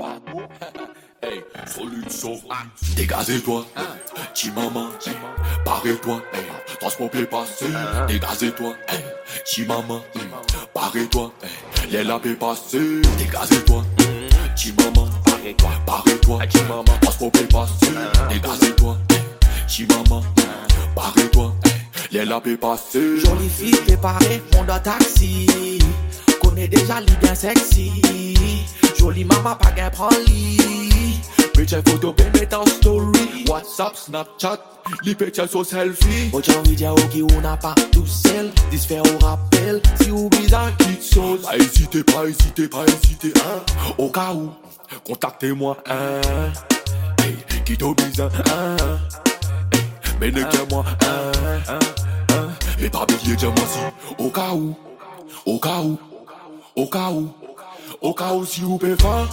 Hey, solution, dégazez-toi, petit maman, barrez-toi, transportez passé, dégazez-toi, petit maman, barrez-toi, les lapés passés, dégazez-toi, petit maman, barrez-toi, petit maman, transportez passé, dégazez-toi, petit maman, barrez-toi, les lapés passés. Jolie fille préparée, on doit taxi, connais déjà les bien sexy, jolie maman pas qu'elle prend lit. Picture photo, mettre en story. WhatsApp, Snapchat, les pictures sur selfie. Oh, j'ai envie de dire, ok, on n'a pas tout seul. Disfaire au rappel, si vous bizarre, quitte chose. Pas hésitez, pas hésitez, pas hésitez, hein. Au cas où, contactez-moi, hein. Hey, quitte au bizarre, hein. Hey, mais ne qu'à moi, hein. Mais pas oublier, dis-moi si. Au cas où, au cas où, au cas où, au cas où, si vous pouvez faire.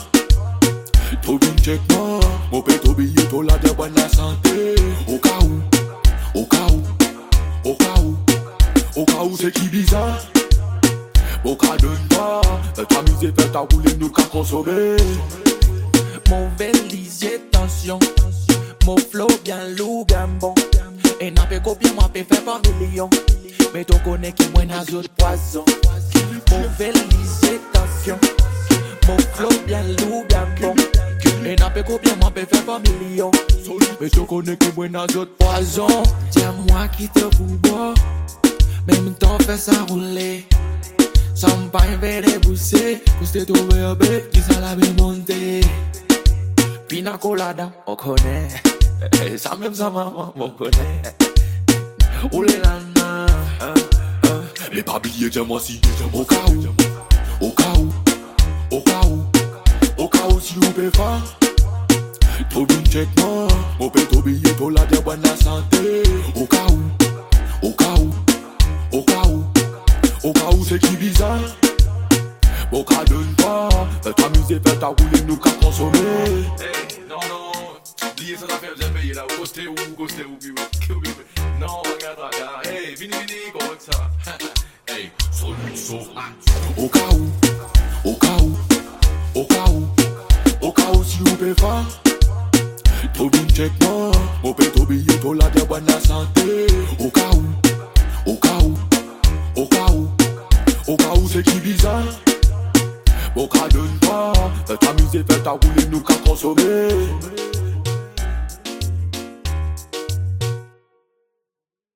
Trop bien check moi, mon père trop billet, trop la de bonne la santé. Au cas où, au cas où, au cas où, au cas où c'est qui bizarre. Au cas de pas, t'amuser, faire ta rouler, nous qu'à consommer. Mon lisier, tension, mon flow bien lourd, bien bon. Et n'a pas copié, moi, peut faire par millions. Mais ton connais qui moins n'a autres poison. Mon lisier, tension, mon flow bien lourd, bien bon. Et n'a pas copié, moi, peut faire par millions. Mais tu connais que moi n'a d'autres poison. Tiens-moi qui te bois, même temps fait ça rouler. Sans pas un débousser, pour se trouver un bébé qui s'en l'a bien monté. Pina colada, on connaît. Ça même ça maman, on connaît. Oulé lana, mais pas oublier, dis-moi si. Au cas où, au cas où, au cas où, au cas où si vous pouvez faire. Trop bien check moi, mon père trop billet, trop la de bonne la santé. Au cas où, au cas où, au cas où, au cas où c'est qui bizarre. Au cas de pas, t'amuser, faire ta rouler, nous qu'à consommer. Hey, non, oubliez ça, affaire, vous avez payé là, ghosté ou, non, regarde, hey, vini, comment ça? Hey, solution, au cas où, au cas où, au cas où, au cas où si vous pouvez faire. Trop bien check moi, mon père trop billet, trop la de bonne la santé. Au cas où, au cas où, au cas où, au cas où c'est qui bizarre. Au cas de pas, t'amuser, faire ta rouler, nous qu'à consommer.